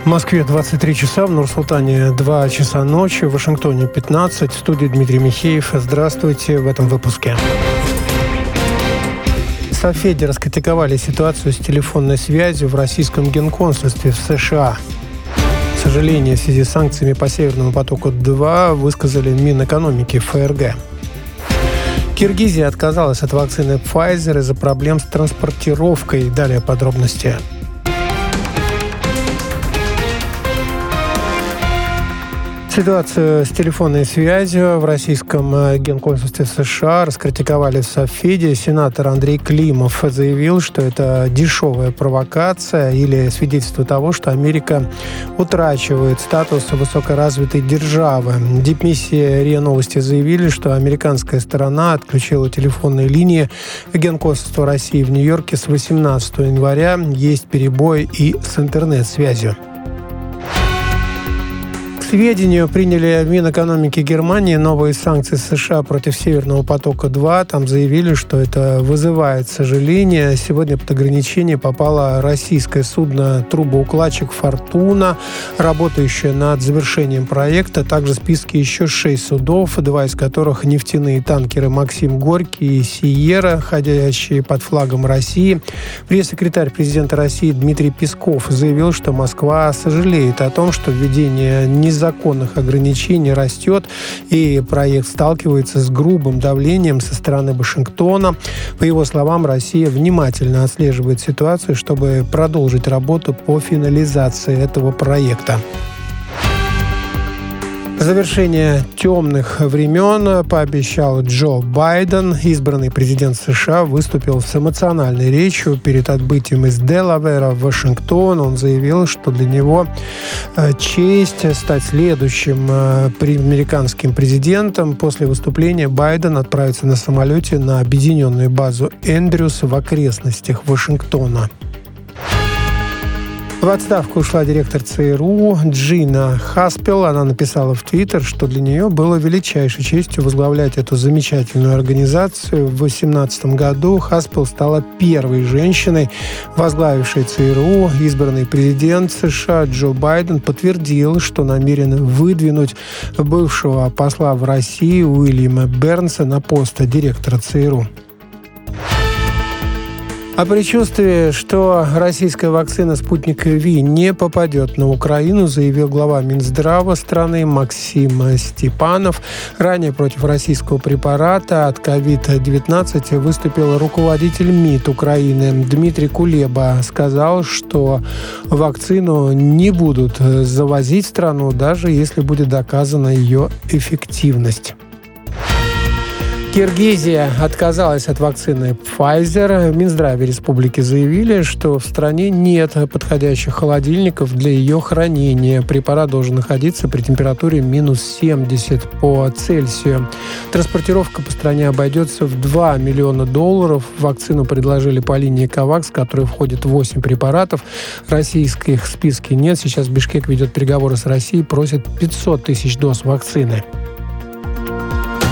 В Москве 23 часа, в Нур-Султане 2 часа ночи, в Вашингтоне 15. В студии Дмитрий Михеев. Здравствуйте в этом выпуске. Соседи раскритиковали ситуацию с телефонной связью в российском генконсульстве в США. Сожаление в связи с санкциями по Северному потоку-2 высказали Минэкономики ФРГ. Киргизия отказалась от вакцины Pfizer из-за проблем с транспортировкой. Далее подробности. Ситуацию с телефонной связью в российском генконсульстве США раскритиковали в Совфеде. Сенатор Андрей Климов заявил, что это дешевая провокация или свидетельство того, что Америка утрачивает статус высокоразвитой державы. Дипмиссия РИА Новости заявили, что американская сторона отключила телефонные линии генконсульства России в Нью-Йорке с 18 января. Есть перебои и с интернет-связью. К сведению, приняли в Минэкономики Германии новые санкции США против Северного потока-2. Там заявили, что это вызывает сожаление. Сегодня под ограничение попало российское судно «Трубоукладчик Фортуна», работающее над завершением проекта. Также в списке еще 6 судов, 2 из которых нефтяные танкеры «Максим Горький» и «Сиера», ходящие под флагом России. Пресс-секретарь президента России Дмитрий Песков заявил, что Москва сожалеет о том, что введение незаконных ограничений растет, и проект сталкивается с грубым давлением со стороны Вашингтона. По его словам, Россия внимательно отслеживает ситуацию, чтобы продолжить работу по финализации этого проекта. Завершение темных времен пообещал Джо Байден. Избранный президент США выступил с эмоциональной речью перед отбытием из Делавера в Вашингтон. Он заявил, что для него честь стать следующим американским президентом. После выступления Байден отправится на самолете на объединенную базу Эндрюс в окрестностях Вашингтона. В отставку ушла директор ЦРУ Джина Хаспел. Она написала в Твиттер, что для нее было величайшей честью возглавлять эту замечательную организацию. В 2018 году Хаспел стала первой женщиной, возглавившей ЦРУ. Избранный президент США Джо Байден подтвердил, что намерен выдвинуть бывшего посла в России Уильяма Бернса на пост директора ЦРУ. О предчувствии, что российская вакцина «Спутник Ви» не попадет на Украину, заявил глава Минздрава страны Максим Степанов. Ранее против российского препарата от COVID-19 выступил руководитель МИД Украины Дмитрий Кулеба. Сказал, что вакцину не будут завозить в страну, даже если будет доказана ее эффективность. Киргизия отказалась от вакцины Pfizer. В Минздраве республики заявили, что в стране нет подходящих холодильников для ее хранения. Препарат должен находиться при температуре минус 70 по Цельсию. Транспортировка по стране обойдется в $2 миллиона. Вакцину предложили по линии COVAX, в которой входит 8 препаратов. Российских в списке нет. Сейчас Бишкек ведет переговоры с Россией, просит 500 тысяч доз вакцины.